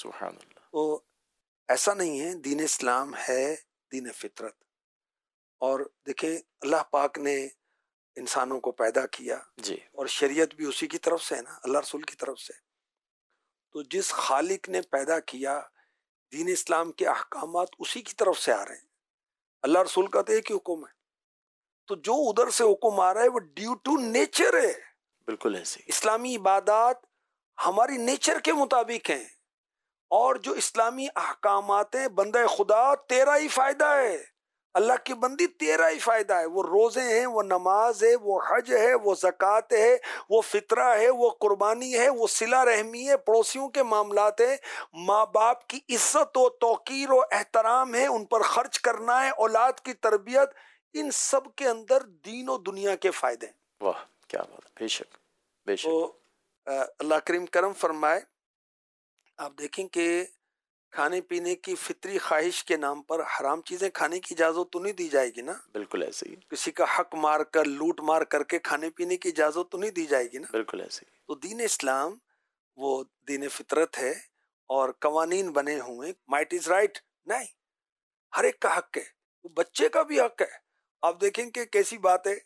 سبحان اللہ. تو ایسا نہیں ہے، دین اسلام ہے دین فطرت. اور دیکھیں اللہ پاک نے انسانوں کو پیدا کیا جی اور شریعت بھی اسی کی طرف سے ہے نا، اللہ رسول کی طرف سے. تو جس خالق نے پیدا کیا، دین اسلام کے احکامات اسی کی طرف سے آ رہے ہیں. اللہ رسول کا تو ایک ہی حکم ہے، تو جو ادھر سے حکم آ رہا ہے وہ ڈیو ٹو نیچر ہے. بالکل ایسے ہی. اسلامی عبادات ہماری نیچر کے مطابق ہیں، اور جو اسلامی احکامات ہیں، بندہ خدا تیرا ہی فائدہ ہے، اللہ کی بندی تیرا ہی فائدہ ہے. وہ روزے ہیں، وہ نماز ہے، وہ حج ہے، وہ زکوٰۃ ہے، وہ فطرہ ہے، وہ قربانی ہے، وہ صلہ رحمی ہے، پڑوسیوں کے معاملات ہیں، ماں باپ کی عزت و توقیر و احترام ہے، ان پر خرچ کرنا ہے، اولاد کی تربیت، ان سب کے اندر دین و دنیا کے فائدے ہیں. واہ کیا بات ہے. بے شک بے شک. تو اللہ کریم کرم فرمائے. آپ دیکھیں کہ کھانے پینے کی فطری خواہش کے نام پر حرام چیزیں کھانے کی اجازت تو نہیں دی جائے گی نا. بالکل ایسے ہی. کسی کا حق مار کر، لوٹ مار کر کے کھانے پینے کی اجازت تو نہیں دی جائے گی نا. بالکل ایسے ہی. تو دین اسلام وہ دین فطرت ہے، اور قوانین بنے ہوئے مائٹ از رائٹ نہیں، ہر ایک کا حق ہے. بچے کا بھی حق ہے. آپ دیکھیں کہ کیسی بات ہے،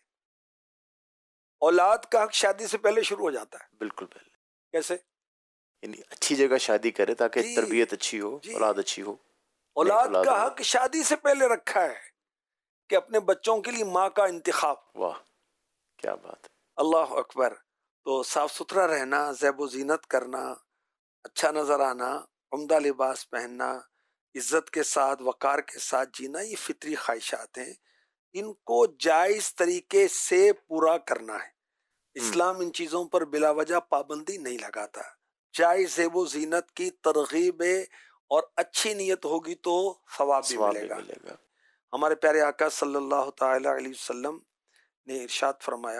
اولاد کا حق شادی سے پہلے شروع ہو جاتا ہے. بالکل پہلے. کیسے؟ یعنی اچھی جگہ شادی کرے تاکہ جی تربیت اچھی ہو، جی. اولاد اچھی ہو. اولاد اولاد کا ہو. حق شادی سے پہلے رکھا ہے کہ اپنے بچوں کے لیے ماں کا انتخاب. واہ کیا بات ہے. اللہ اکبر. تو صاف ستھرا رہنا، زیب و زینت کرنا، اچھا نظر آنا، عمدہ لباس پہننا، عزت کے ساتھ وقار کے ساتھ جینا، یہ فطری خواہشات ہیں. ان کو جائز طریقے سے پورا کرنا ہے. اسلام ان چیزوں پر بلا وجہ پابندی نہیں لگاتا. جائز زیب و زینت کی ترغیب ہے، اور اچھی نیت ہوگی تو ثواب بھی ملے گا. ملے گا. ہمارے پیارے آقا صلی اللہ تعالی علیہ وسلم نے ارشاد فرمایا،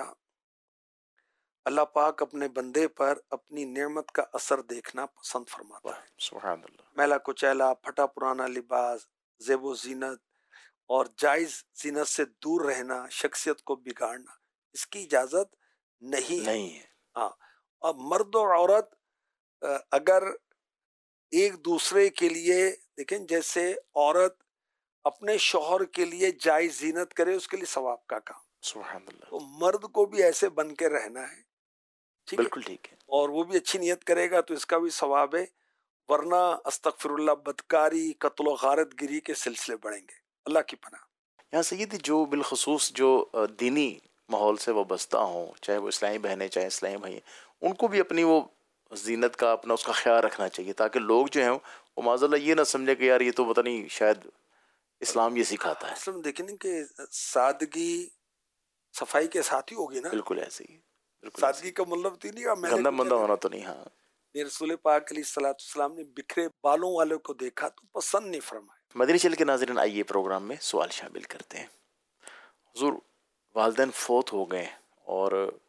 اللہ پاک اپنے بندے پر اپنی نعمت کا اثر دیکھنا پسند فرماتا ہے. سبحان اللہ. میلا کچیلا، پھٹا پرانا لباس، زیب و زینت اور جائز زینت سے دور رہنا شخصیت کو بگاڑنا، اس کی اجازت نہیں ہے. نہیں ہے. ہاں. اب مرد و عورت اگر ایک دوسرے کے لیے دیکھیں، جیسے عورت اپنے شوہر کے لیے جائز زینت کرے، اس کے لیے ثواب کا کام. سبحان اللہ. تو مرد کو بھی ایسے بن کے رہنا ہے. ٹھیک ہے. بالکل ٹھیک ہے. اور وہ بھی اچھی نیت کرے گا تو اس کا بھی ثواب ہے، ورنہ استغفر اللہ بدکاری، قتل و غارت گری کے سلسلے بڑھیں گے. اللہ کی پناہ. یہاں سیدی جو بالخصوص جو دینی ماحول سے وابستہ ہوں، چاہے وہ اسلامی بہنیں چاہے اسلامی بھائی، ان کو بھی اپنی وہ زینت کا اپنا اس کا خیال رکھنا چاہیے، تاکہ لوگ جو ہیں وہ معاذ اللہ یہ نہ سمجھے کہ یار یہ تو پتہ نہیں شاید اسلام یہ سکھاتا ہے. اسلام دیکھیں کہ سادگی صفائی کے ساتھ ہی ہوگی نا. بالکل ایسے ہی. سادگی کا مطلب تو نہیں کہ گندا بندہ ہونا تو نہیں. ہاں. رسول پاک علیہ الصلوۃ والسلام نے بکھرے بالوں والوں کو دیکھا تو پسند نہیں فرمایا. مدنی چینل کے ناظرین، آئیے پروگرام میں سوال شامل کرتے ہیں. حضور، والدین فوت ہو گئے اور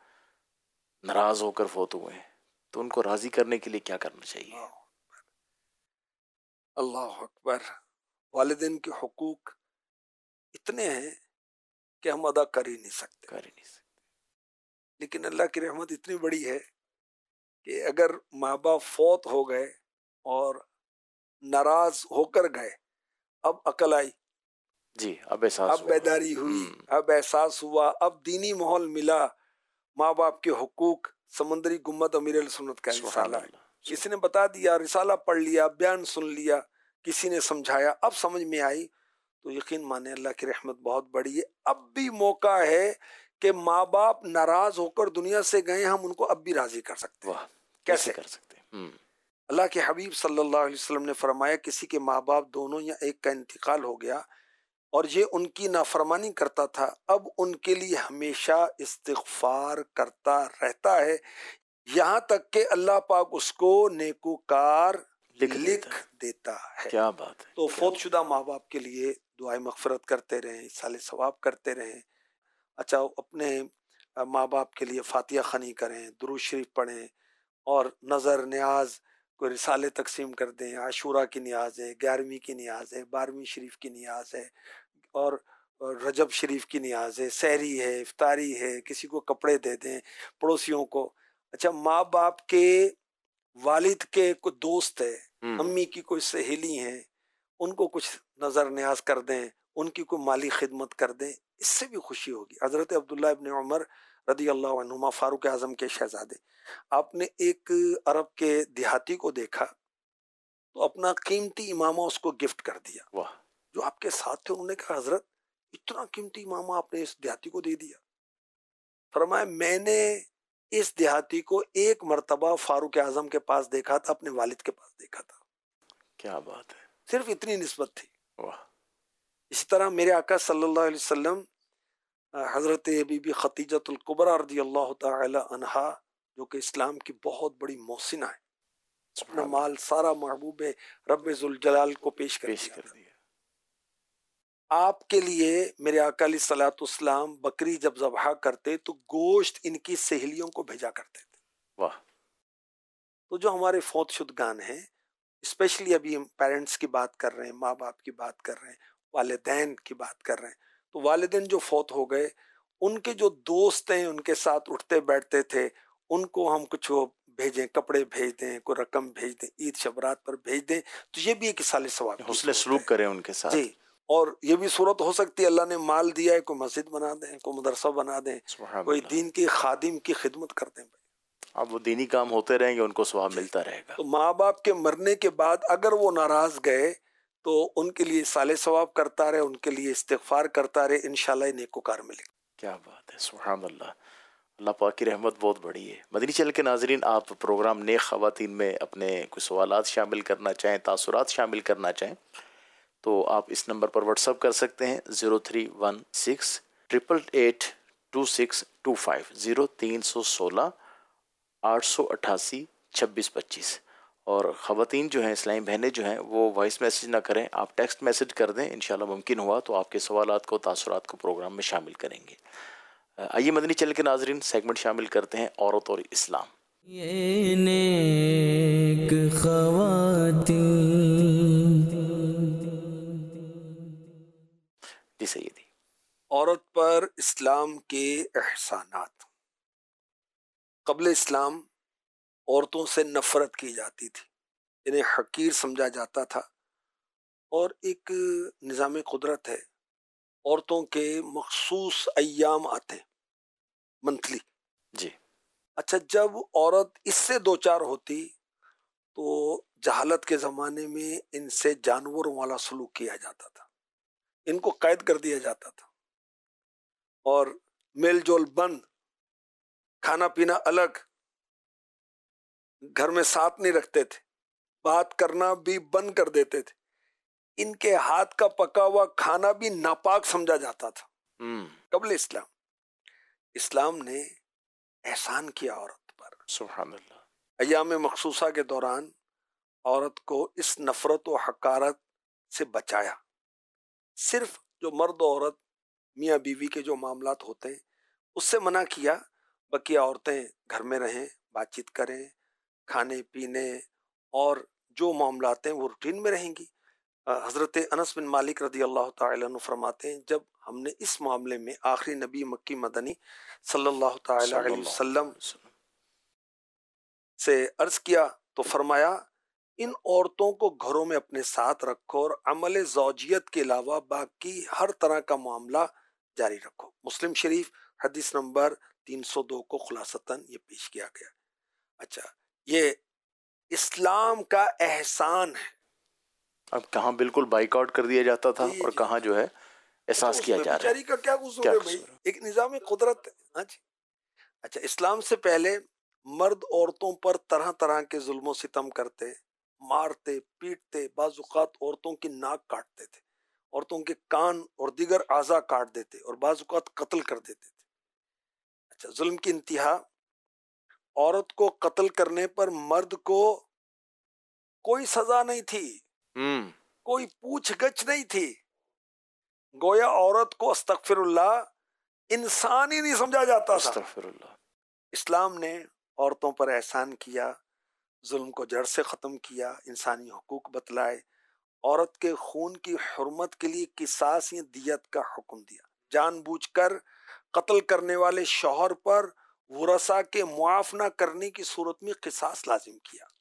ناراض ہو کر فوت ہوئے ہیں، تو ان کو راضی کرنے کے لیے کیا کرنا چاہیے؟ اللہ اکبر. والدین کے حقوق اتنے ہیں کہ ہم ادا کر ہی نہیں سکتے. کر ہی نہیں سکتے. لیکن اللہ کی رحمت اتنی بڑی ہے کہ اگر ماں باپ فوت ہو گئے اور ناراض ہو کر گئے، اب عقل آئی، جی اب احساس اب بیداری ہوئی، اب احساس ہوا، اب دینی ماحول ملا. ماں باپ کے حقوق، سمندری گنبد امیر السنت کا رسالہ ہے، کسی نے بتا دیا، رسالہ پڑھ لیا، بیان سن لیا، کسی نے سمجھایا، اب سمجھ میں آئی، تو یقین مانے اللہ کی رحمت بہت بڑی ہے. اب بھی موقع ہے کہ ماں باپ ناراض ہو کر دنیا سے گئے، ہم ان کو اب بھی راضی کر سکتے ہیں. کیسے کر سکتے ہیں؟ اللہ کے حبیب صلی اللہ علیہ وسلم نے فرمایا، کسی کے ماں باپ دونوں یا ایک کا انتقال ہو گیا اور یہ ان کی نافرمانی کرتا تھا، اب ان کے لیے ہمیشہ استغفار کرتا رہتا ہے، یہاں تک کہ اللہ پاک اس کو نیکوکار لکھ دیتا ہے. کیا بات ہے. تو فوت شدہ ماں باپ کے لیے دعائیں مغفرت کرتے رہیں، ایصال ثواب کرتے رہیں. اچھا، اپنے ماں باپ کے لیے فاتحہ خوانی کریں، درود شریف پڑھیں، اور نظر نیاز کوئی رسالے تقسیم کر دیں. عاشورہ کی نیاز ہے، گیارہویں کی نیاز ہے، بارہویں شریف کی نیاز ہے، اور رجب شریف کی نیاز ہے، سحری ہے، افطاری ہے، کسی کو کپڑے دے دیں، پڑوسیوں کو. اچھا، ماں باپ کے والد کے کوئی دوست ہے، امی کی کوئی سہیلی ہیں ان کو کچھ نظر نیاز کر دیں، ان کی کوئی مالی خدمت کر دیں، اس سے بھی خوشی ہوگی۔ حضرت عبداللہ ابن عمر رضی اللہ عنہما فاروق اعظم کے شہزادے، آپ نے ایک عرب کے دیہاتی کو دیکھا تو اپنا قیمتی امامہ اس کو گفٹ کر دیا۔ واہ، جو آپ کے ساتھ تھے انہوں نے کہا حضرت اتنا قیمتی امامہ آپ نے اس دیہاتی کو دے دیا؟ فرمایا میں نے اس دیہاتی کو ایک مرتبہ فاروق اعظم کے پاس دیکھا تھا، اپنے والد کے پاس دیکھا تھا، کیا بات ہے، صرف اتنی نسبت تھی۔ واہ، اسی طرح میرے آقا صلی اللہ علیہ وسلم حضرت بی بی خدیجۃ الکبریٰ رضی اللہ تعالی عنہا جو کہ اسلام کی بہت بڑی محسنہ ہے، اپنا سبحان مال سارا محبوب رب ذوالجلال کو پیش کر پیش دیا کر تھا۔ دیا، آپ کے لیے میرے آقا علیہ الصلوۃ والسلام بکری جب ذبح کرتے تو گوشت ان کی سہیلیوں کو بھیجا کرتے تھے۔ واہ، تو جو ہمارے فوت شدگان ہیں، اسپیشلی ابھی ہم پیرنٹس کی بات کر رہے ہیں، ماں باپ کی بات کر رہے ہیں، والدین کی بات کر رہے ہیں، تو والدین جو فوت ہو گئے ان کے جو دوست ہیں ان کے ساتھ اٹھتے بیٹھتے تھے، ان کو ہم کچھ وہ بھیجیں، کپڑے بھیج دیں، کوئی رقم بھیج دیں، عید شبرات پر بھیج دیں، تو یہ بھی ایک اصال ثواب کی حسن صورت سلوک ہے۔ کریں ان کے ساتھ، جی، اور یہ بھی صورت ہو سکتی ہے اللہ نے مال دیا ہے، کوئی مسجد بنا دیں، کوئی مدرسہ بنا دیں، سبحان کوئی اللہ، دین کی خادم کی خدمت کر دیں۔ اب وہ دینی کام ہوتے رہیں گے، ان کو ثواب ملتا رہے گا۔ تو ماں باپ کے مرنے کے بعد اگر وہ ناراض گئے تو ان کے لیے صالح ثواب کرتا رہے، ان کے لیے استغفار کرتا رہے، انشاءاللہ نیکوکار ملے گا۔ کیا بات ہے، سبحان اللہ، اللہ پاک کی رحمت بہت بڑی ہے۔ مدنی چینل کے ناظرین، آپ پروگرام نیک خواتین میں اپنے کوئی سوالات شامل کرنا چاہیں، تاثرات شامل کرنا چاہیں تو آپ اس نمبر پر واٹس اپ کر سکتے ہیں، zero three one six triple eight two six two five, zero تین سو سولہ آٹھ سو اٹھاسی چھبیس پچیس۔ اور خواتین جو ہیں، اسلامی بہنیں جو ہیں، وہ وائس میسج نہ کریں، آپ ٹیکسٹ میسج کر دیں، انشاءاللہ ممکن ہوا تو آپ کے سوالات کو، تاثرات کو پروگرام میں شامل کریں گے۔ آئیے مدنی چینل کے ناظرین، سیگمنٹ شامل کرتے ہیں عورت اور اسلام۔ یہ نیک خواتین، جی سیدی۔ عورت پر اسلام کے احسانات۔ قبل اسلام عورتوں سے نفرت کی جاتی تھی، انہیں حقیر سمجھا جاتا تھا، اور ایک نظام قدرت ہے، عورتوں کے مخصوص ایام آتے منتھلی۔ جی، اچھا، جب عورت اس سے دوچار ہوتی تو جہالت کے زمانے میں ان سے جانوروں والا سلوک کیا جاتا تھا، ان کو قید کر دیا جاتا تھا، اور میل جول بند، کھانا پینا الگ، گھر میں ساتھ نہیں رکھتے تھے، بات کرنا بھی بند کر دیتے تھے، ان کے ہاتھ کا پکا ہوا کھانا بھی ناپاک سمجھا جاتا تھا ہم قبل اسلام۔ اسلام نے احسان کیا عورت پر، سبحان اللہ، ایام مخصوصہ کے دوران عورت کو اس نفرت و حقارت سے بچایا۔ صرف جو مرد و عورت میاں بیوی کے جو معاملات ہوتے ہیں اس سے منع کیا، بقیہ عورتیں گھر میں رہیں، بات چیت کریں، کھانے پینے اور جو معاملات ہیں وہ روٹین میں رہیں گی۔ حضرت انس بن مالک رضی اللہ تعالی عنہ فرماتے ہیں جب ہم نے اس معاملے میں آخری نبی مکی مدنی صلی اللہ تعالی صلی علیہ اللہ وسلم علیہ وسلم۔ سے عرض کیا تو فرمایا ان عورتوں کو گھروں میں اپنے ساتھ رکھو اور عمل زوجیت کے علاوہ باقی ہر طرح کا معاملہ جاری رکھو۔ مسلم شریف حدیث نمبر تین سو دو کو خلاصتاً یہ پیش کیا گیا۔ اچھا، یہ اسلام کا احسان ہے۔ اب کہاں بالکل بائیک آؤٹ کر دیا جاتا تھا جی اور جی کہاں جو ہے احساس اس کیا میں جا رہا بیچاری ہے، کا کیا قصور کیا ہے بھائی، قصور ہے۔ ایک نظام قدرت ہے۔ ہاں جی۔ اچھا، اسلام سے پہلے مرد عورتوں پر طرح طرح کے ظلم و ستم کرتے، مارتے پیٹتے، بعض اوقات عورتوں کی ناک کاٹتے تھے، عورتوں کے کان اور دیگر اعضاء کاٹ دیتے اور بعض اوقات قتل کر دیتے تھے۔ اچھا، ظلم کی انتہا، عورت کو قتل کرنے پر مرد کو کوئی سزا نہیں تھی، ہم کوئی پوچھ گچھ نہیں تھی، گویا عورت کو استغفر اللہ انسان ہی نہیں سمجھا جاتا تھا۔ استغفر اللہ۔ اسلام نے عورتوں پر احسان کیا، ظلم کو جڑ سے ختم کیا، انسانی حقوق بتلائے، عورت کے خون کی حرمت کے لیے قصاص یا دیت کا حکم دیا، جان بوجھ کر قتل کرنے والے شوہر پر ورثاء کے معاف نہ کرنے کی صورت میں قصاص لازم کیا۔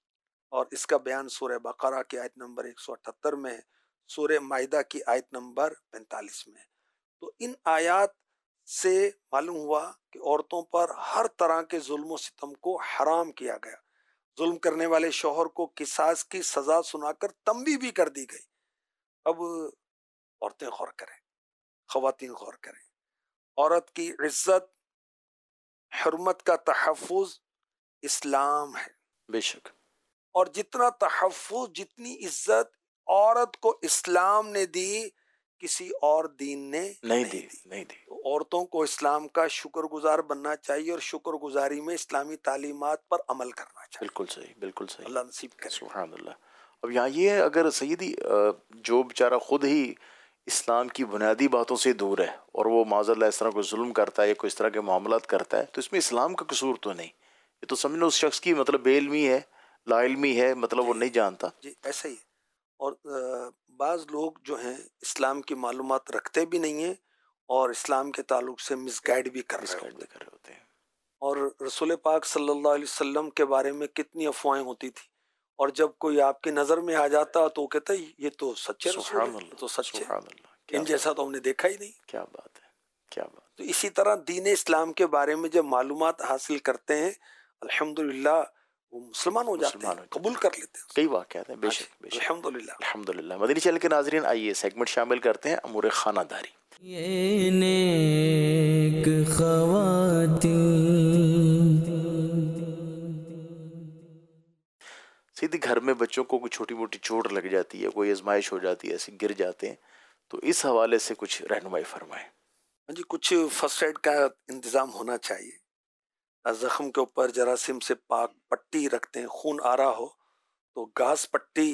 اور اس کا بیان سورہ بقرہ کی آیت نمبر ایک سو اٹھتر میں ہے، سورہ مائدہ کی آیت نمبر پینتالیس میں ہے۔ تو ان آیات سے معلوم ہوا کہ عورتوں پر ہر طرح کے ظلم و ستم کو حرام کیا گیا، ظلم کرنے والے شوہر کو قصاص کی سزا سنا کر تنبیہ بھی کر دی گئی۔ اب عورتیں غور کریں، خواتین غور کریں، عورت کی عزت حرمت کا تحفظ اسلام ہے، بے شک، اور جتنا تحفظ جتنی عزت عورت کو اسلام نے دی کسی اور دین نے نہیں دی نہیں دی تو عورتوں کو اسلام کا شکر گزار بننا چاہیے، اور شکر گزاری میں اسلامی تعلیمات پر عمل کرنا چاہیے۔ بالکل صحیح، بالکل صحیح، اللہ نصیب کرے۔ سبحان اللہ۔ اب یہاں یہ ہے، اگر سیدی جو بیچارہ خود ہی اسلام کی بنیادی باتوں سے دور ہے اور وہ معاذ اللہ اس طرح کوئی ظلم کرتا ہے یا کوئی اس طرح کے معاملات کرتا ہے، تو اس میں اسلام کا قصور تو نہیں، یہ تو سمجھنا اس شخص کی مطلب بے علمی ہے، لا علمی ہے، مطلب وہ نہیں جانتا۔ جی ایسا ہی ہے۔ اور بعض لوگ جو ہیں اسلام کی معلومات رکھتے بھی نہیں ہیں اور اسلام کے تعلق سے مس گائیڈ بھی کر رہے ہوتے کر رہے ہوتے ہیں۔ اور رسول پاک صلی اللہ علیہ وسلم کے بارے میں کتنی افواہیں ہوتی تھی، اور جب کوئی آپ کی نظر میں آ جاتا تو وہ کہتا ہے یہ تو سچے رسول سبحان ہے، اللہ، یہ تو سچے، سبحان اللہ، ان جیسا تو ہم نے دیکھا ہی نہیں۔ کیا بات ہے، کیا بات۔ تو اسی طرح دین اسلام کے بارے میں جب معلومات حاصل کرتے ہیں الحمدللہ وہ مسلمان ہو جاتے ہیں، قبول کر لیتے ہیں۔ کئی واقعات ہیں، بے شک بے شک، الحمدللہ الحمدللہ۔ مدنی چینل کے ناظرین، آئیے سیگمنٹ شامل کرتے ہیں امور خانہ داری۔ یہ نیک خواتین، سیدھی گھر میں بچوں کو کوئی چھوٹی موٹی چوٹ لگ جاتی ہے، کوئی آزمائش ہو جاتی ہے، ایسے گر جاتے ہیں، تو اس حوالے سے کچھ رہنمائی فرمائیں۔ جی کچھ فرسٹ ایڈ کا انتظام ہونا چاہیے۔ زخم کے اوپر جراثیم سے پاک پٹی رکھتے ہیں، خون آ رہا ہو تو گاز پٹی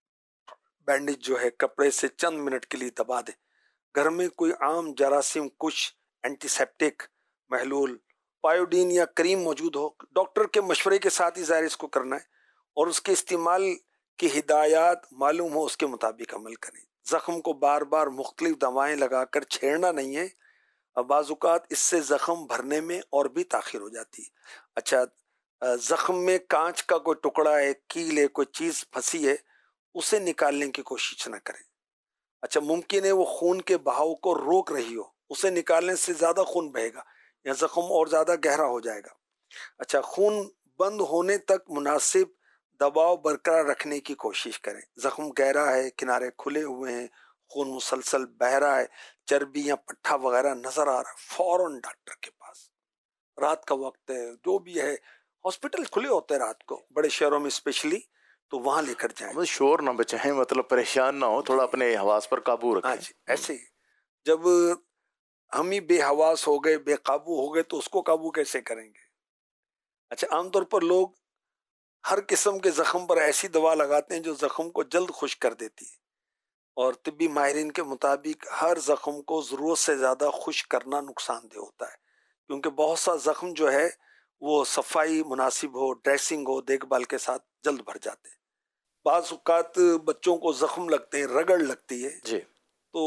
بینڈیج جو ہے کپڑے سے چند منٹ کے لیے دبا دیں۔ گھر میں کوئی عام جراثیم کش اینٹی سیپٹک محلول پایوڈین یا کریم موجود ہو، ڈاکٹر کے مشورے کے ساتھ ہی ظاہر اس کو کرنا ہے، اور اس کے استعمال کی ہدایات معلوم ہو اس کے مطابق عمل کریں۔ زخم کو بار بار مختلف دوائیں لگا کر چھیڑنا نہیں ہے، بعض اوقات اس سے زخم بھرنے میں اور بھی تاخیر ہو جاتی ہے۔ اچھا زخم میں کانچ کا کوئی ٹکڑا ہے، کیل ہے، کوئی چیز پھنسی ہے، اسے نکالنے کی کوشش نہ کریں۔ اچھا ممکن ہے وہ خون کے بہاؤ کو روک رہی ہو، اسے نکالنے سے زیادہ خون بہے گا یا زخم اور زیادہ گہرا ہو جائے گا۔ اچھا خون بند ہونے تک مناسب دباؤ برقرار رکھنے کی کوشش کریں۔ زخم گہرا ہے، کنارے کھلے ہوئے ہیں، خون مسلسل بہہ رہا ہے، چربی یا پٹھا وغیرہ نظر آ رہا ہے، فوراً ڈاکٹر کے پاس۔ رات کا وقت ہے، جو بھی ہے، ہاسپٹل کھلے ہوتے ہیں رات کو بڑے شہروں میں اسپیشلی، تو وہاں لے کر جائیں۔ شور نہ بچائیں، مطلب پریشان نہ ہو، تھوڑا اپنے حواس پر قابو رکھیں۔ ہاں جی ایسے ہی جب ہم ہی بے حواس ہو گئے، بے قابو ہو گئے، تو اس کو قابو کیسے کریں گے؟ اچھا عام طور پر لوگ ہر قسم کے زخم پر ایسی دوا لگاتے ہیں جو زخم کو جلد خشک کر دیتی ہے، اور طبی ماہرین کے مطابق ہر زخم کو ضرورت سے زیادہ خشک کرنا نقصان دہ ہوتا ہے، کیونکہ بہت سا زخم جو ہے وہ صفائی مناسب ہو، ڈریسنگ ہو، دیکھ بھال کے ساتھ جلد بھر جاتے ہیں۔ بعض اوقات بچوں کو زخم لگتے ہیں، رگڑ لگتی ہے، جی تو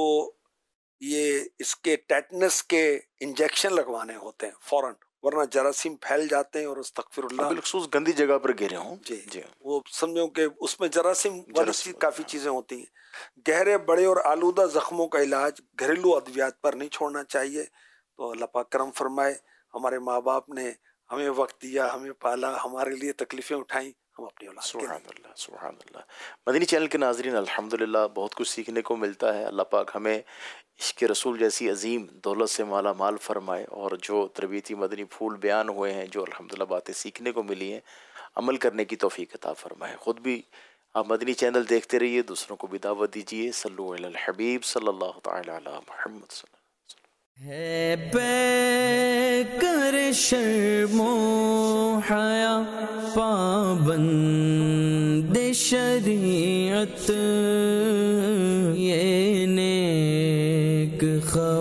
یہ اس کے ٹیٹنس کے انجیکشن لگوانے ہوتے ہیں فوراً، ورنہ جراثیم پھیل جاتے ہیں اور استغفر اللہ، بالخصوص گندی جگہ پر گرے ہوں۔ جی جی وہ سمجھو کہ اس میں جراثیم والی جراثیم، چیز کافی چیزیں ہوتی ہیں۔ گہرے بڑے اور آلودہ زخموں کا علاج گھریلو ادویات پر نہیں چھوڑنا چاہیے۔ تو اللہ پاک کرم فرمائے، ہمارے ماں باپ نے ہمیں وقت دیا، ہمیں پالا، ہمارے لیے تکلیفیں اٹھائیں، ہم اپنی اولاد کے سبحان اللہ، سبحان اللہ۔ مدنی چینل کے ناظرین، الحمدللہ بہت کچھ سیکھنے کو ملتا ہے۔ اللہ پاک ہمیں عشق رسول جیسی عظیم دولت سے مالا مال فرمائے، اور جو تربیتی مدنی پھول بیان ہوئے ہیں، جو الحمدللہ باتیں سیکھنے کو ملی ہیں، عمل کرنے کی توفیق عطا فرمائے۔ خود بھی آپ مدنی چینل دیکھتے رہیے، دوسروں کو بھی دعوت دیجیے۔ صلو علی الحبیب صلی اللہ تعالی علی محمد صلی اللہ علیہ وسلم۔ ہے پے کر شرم و حیا پابند شریعت، یہ نیک خواہاں